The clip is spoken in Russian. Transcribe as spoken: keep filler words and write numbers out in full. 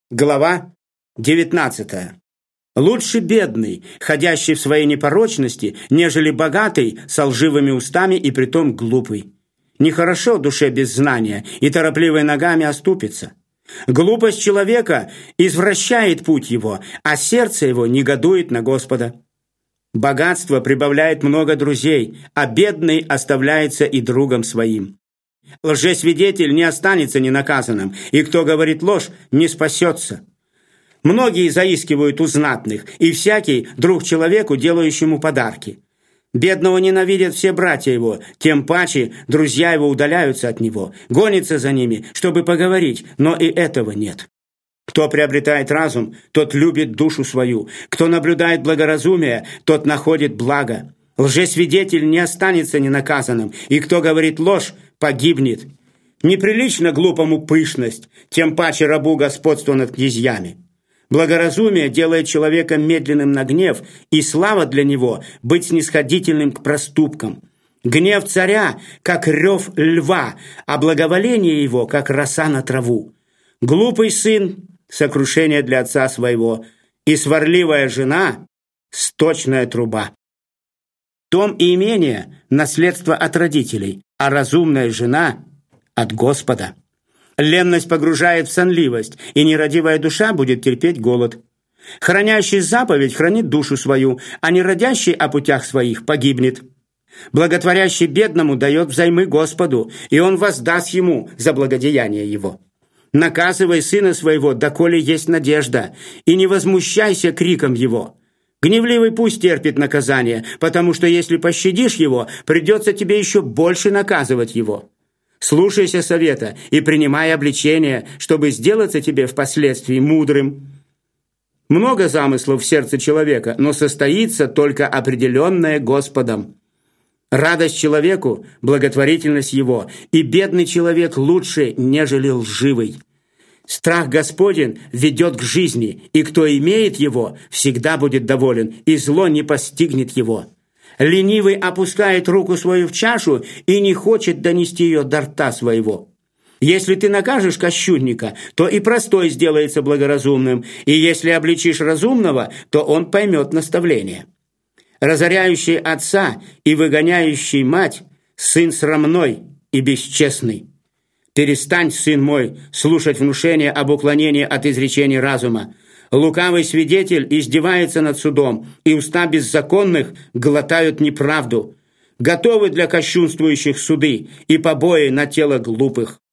Глава девятнадцатая. Лучше бедный, ходящий в своей непорочности, нежели богатый, со лживыми устами и притом глупый. Нехорошо душе без знания, и торопливой ногами оступится. Глупость человека извращает путь его, а сердце его негодует на Господа. Богатство прибавляет много друзей, а бедный оставляется и другом своим. Лжесвидетель не останется ненаказанным, и кто говорит ложь, не спасется. Многие заискивают у знатных, и всякий друг человеку, делающему подарки. Бедного ненавидят все братья его, тем паче друзья его удаляются от него, гонятся за ними, чтобы поговорить, но и этого нет. Кто приобретает разум, тот любит душу свою, кто наблюдает благоразумие, тот находит благо. Лжесвидетель не останется ненаказанным, и кто говорит ложь, погибнет. Неприлично глупому пышность, тем паче рабу господство над князьями. Благоразумие делает человека медленным на гнев, и слава для него – быть снисходительным к проступкам. Гнев царя, как рев льва, а благоволение его, как роса на траву. Глупый сын – сокрушение для отца своего, и сварливая жена – сточная труба. Дом и имение – наследство от родителей, а разумная жена – от Господа. Ленность погружает в сонливость, и нерадивая душа будет терпеть голод. Хранящий заповедь хранит душу свою, а нерадящий о путях своих погибнет. Благотворящий бедному дает взаймы Господу, и он воздаст ему за благодеяние его. Наказывай сына своего, доколе есть надежда, и не возмущайся криком его. Гневливый пусть терпит наказание, потому что если пощадишь его, придется тебе еще больше наказывать его. Слушайся совета и принимай обличение, чтобы сделаться тебе впоследствии мудрым. Много замыслов в сердце человека, но состоится только определенное Господом. Радость человеку – благотворительность его, и бедный человек лучше, нежели лживый. Страх Господень ведет к жизни, и кто имеет его, всегда будет доволен, и зло не постигнет его. Ленивый опускает руку свою в чашу и не хочет донести ее до рта своего. Если ты накажешь кощунника, то и простой сделается благоразумным, и если обличишь разумного, то он поймет наставление. Разоряющий отца и выгоняющий мать – сын срамной и бесчестный. Перестань, сын мой, слушать внушения об уклонении от изречений разума. Лукавый свидетель издевается над судом, и уста беззаконных глотают неправду. Готовы для кощунствующих суды и побои на тело глупых.